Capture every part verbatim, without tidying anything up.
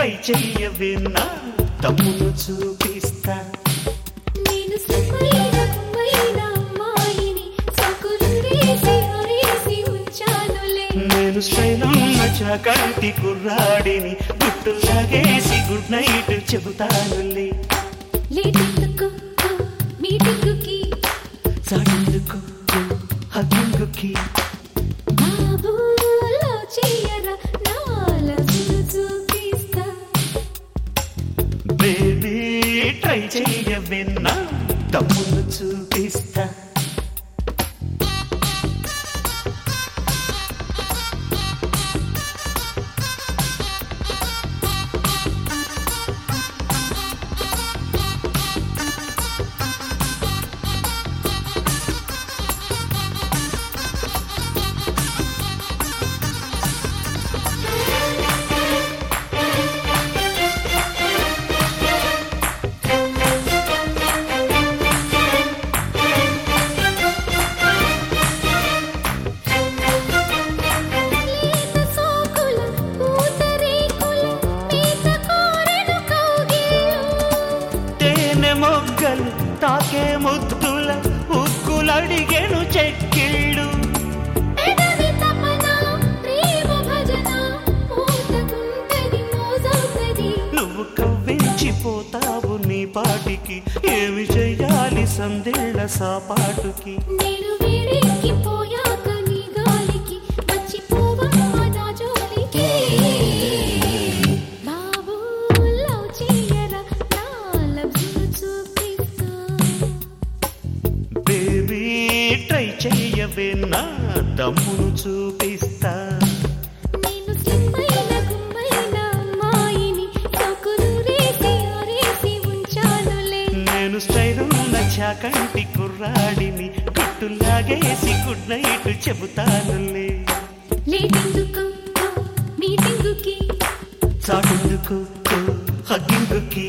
Try చెయ్యవే నా తమ్మును చూపిస్తా. నేను సరైన కుమ్మైన అమ్మాయిని సకులురేసి హరేసి ఉంచానులే. నేను స్టైలున్న చాకంటి కుర్రాడిని గుట్టులాగేసి గుడ్ నైట్ చెబుతానులే. లేటెందుకు మీటింగుకి చాటెందుకు హగ్గింగుకి బాబు లవ్ చెయ్యరా నా లవ్ను చూపిస్తా. బేబీ ట్రై చెయ్యవే నా తమ్మును చూపిస్తా. లేత సోకుల పూతరేకుల మేత కోరెను కౌగిళ్ళు. తేనె మొగ్గలు తాకే ముద్దుల ఉక్కులడిగెను చెక్కిళ్ళు. ఎడవి తపన ప్రేమ భజన మోతకుంటది మోజవుతది. నువ్వు కవ్వించిపోతావు నీ పాటికి ఏమి చెయ్యాలి సందేళ్ల సాపాటుకి. నేను వేడెక్కిపోయాక నీ గాలికి మర్చిపోవమ్మ నా జోలికి. బాబు లవ్ చెయ్యరా నా లవ్ను చూపిస్తా. బేబీ ట్రై చెయ్యవే నా దమ్మును చూపిస్తా. నేను స్లిమ్మైన గుమ్మైన అమ్మాయిని సకులురేసి హరేసి ఉంచానులే. నేను స్టైలున్న చాకంటి కుర్రాడిని గుట్టులాగేసి గుడ్ నైట్ చెబుతానులే. లేటెందుకు మీటింగుకి చాటెందుకు హగ్గింగుకి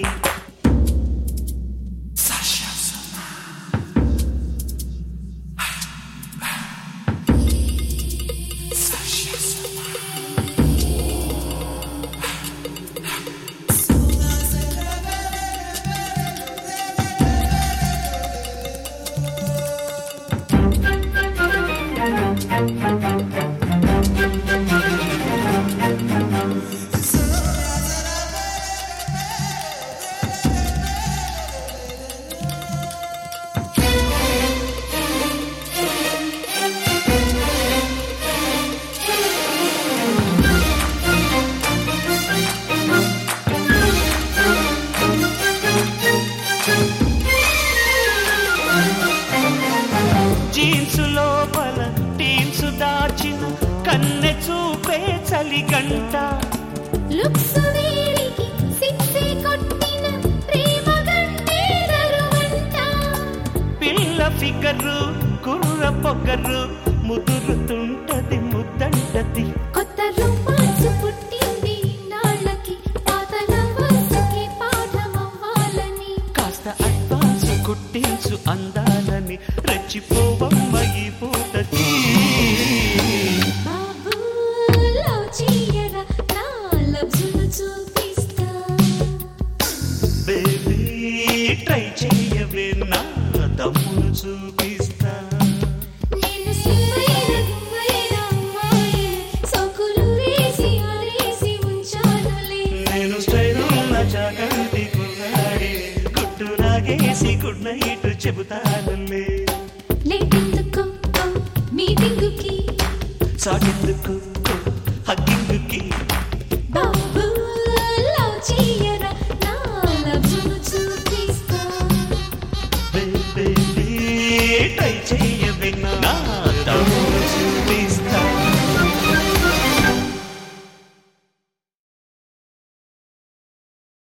జీన్సు లోపల టీన్సు దాచిన కన్నె చూపే చలిగంట. లుక్స్ వేడికి సిక్సే కొట్టిన ప్రేమ గంటే దరువంట. పిల్ల ఫిగరు కుర్ర పొగరు ముదురుతుంటది ముద్దంటది. కొత్త రొమాన్స్ పుట్టింది నాళ్ళకి పాత లవర్స్కి పాఠమవ్వాలని. కాస్త అడ్వాన్స్ కుట్టించు అందాలని రెచ్చిపోవమ్మ ఈ పూటకి. బాబు లవ్ చెయ్యరా నా లవ్ను చూపిస్తా. బేబీ ట్రై చెయ్యవే నా దమ్మును చూపిస్తా. నేను స్లిమ్మైన గుమ్మైన అమ్మాయిని సకులురేసి హరేసి ఉంచానులే. నేను స్టైలున్న చాకంటి కుర్రాడి గుట్టులాగేసి గుడ్ నైట్ చెబుతానులే. లేటెందుకు మీటింగుకి చాటెందుకు